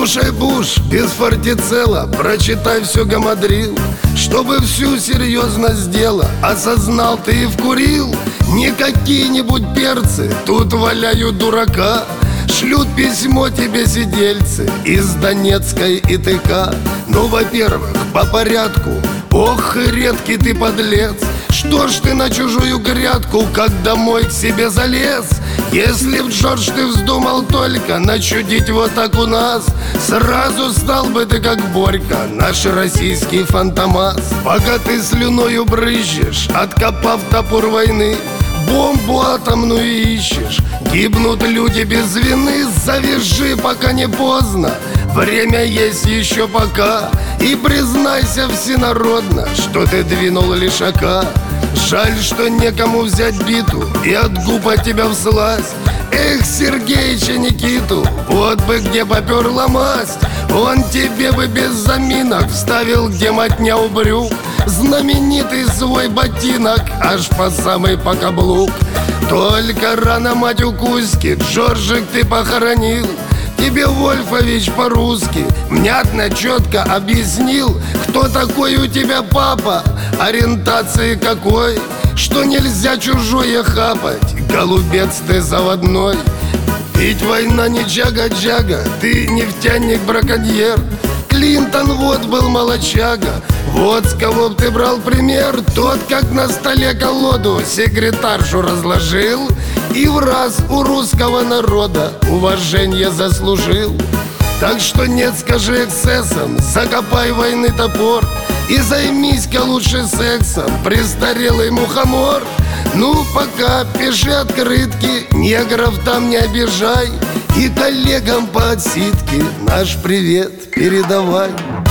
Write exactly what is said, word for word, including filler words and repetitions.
Слушай, Буш, без фортицела прочитай все гамадрил, чтобы всю серьезность дела осознал ты и вкурил. Не какие-нибудь перцы тут валяют дурака, шлют письмо тебе сидельцы из Донецкой и ТК. Ну, во-первых, по порядку, ох, редкий ты подлец. Что ж ты на чужую грядку, как домой к себе залез? Если б, Джордж, ты вздумал только начудить вот так у нас, сразу стал бы ты как Борька, наш российский фантомас. Пока ты слюною брызжешь, откопав топор войны, бомбу атомную ищешь, гибнут люди без вины. Завяжи, пока не поздно, время есть еще пока. И признайся всенародно, что ты двинул лишака. Жаль, что некому взять биту и от губ от тебя всласть. Эх, Сергеича Никиту, вот бы где поперла масть. Он тебе бы без заминок вставил, где мотня у брюк, знаменитый свой ботинок аж по самый по каблук. Только рано, мать у Кузьки, Джорджик ты похоронил. Тебе Вольфович по-русски внятно, четко объяснил, кто такой у тебя папа, ориентации какой, что нельзя чужое хапать, голубец ты заводной. Ведь война не джага-джага, ты нефтяник-браконьер. Клинтон вот был молочага, вот с кого б ты брал пример. Тот, как на столе колоду секретаршу разложил, и в раз у русского народа уважение заслужил. Так что нет, скажи эксцессом, закопай войны топор и займись-ка лучше сексом, престарелый мухомор. Ну, пока пиши открытки, негров там не обижай, и коллегам по отсидке наш привет передавай.